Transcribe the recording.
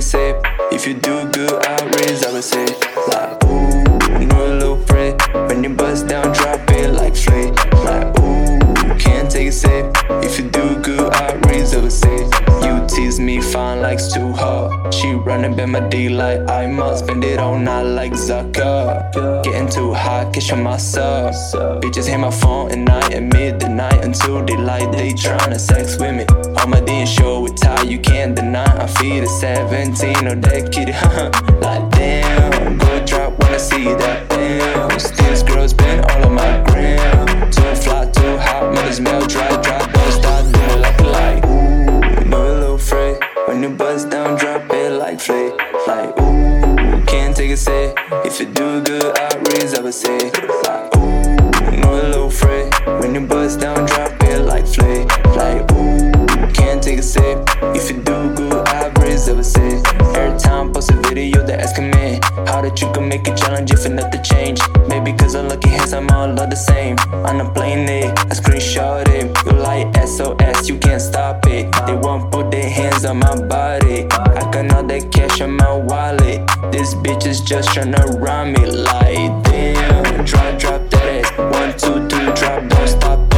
sip. If you do good, I raise, I would say. Like, ooh, no little Fred. When you bust down, drop it like Flay. Like, ooh, can't take a sip. If you do good, I raise, I would say. You tease me fine like too hard. She running by my D like I must spend it all night like Zucker. Getting too hot, catch on my sub. Bitches hit my phone at night at midnight until daylight. They tryna sex with me. On my D show with Ty, you can't deny. I feed a 17 or that kitty, like damn. Go drop when I see that damn. This girl's been all on my gram. Too fly, too hot, mother's mail dry. Don't stop doing like a light. Ooh, no little Fred. When you bust down, drop it like Flay. Like ooh, can't take a sip. If you do good, I raise, I would say. Like ooh, no little Fred. When you bust down, drop it like Flay. Like ooh, can't take a sip. If you do good, I raise, I would say. Every time I post a video, they asking me how that you can make a challenge if nothing change. Maybe cause I'm lucky, hands I'm all the same. I'm not playing it, I screenshot it. You like SOS, you can't stop it. They won't put their hands on my body. I got all that cash on my wallet. This bitch is just tryna rhyme me like damn. Drop that ass, 1, 2, 3, drop, don't stop